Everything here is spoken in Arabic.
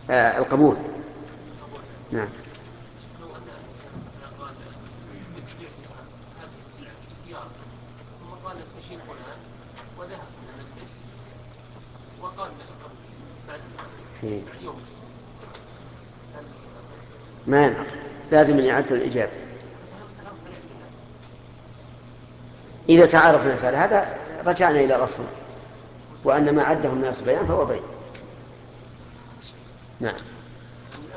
القبول. نعم. لو أن إنسانا مثلا قال بعت هذه السلعة سيارة، ثم قال استشير فلان وذهب إلى المجلس وقال قبل بعد إيه. بعد يوم، هل ما ينعرف، لازم إعادة الإجابة. تعرف عليه الكلام؟ إذا تعارف الناس على هذا رجعنا إلى الأصل، وأن ما عده الناس بيان فهو بيان. نعم.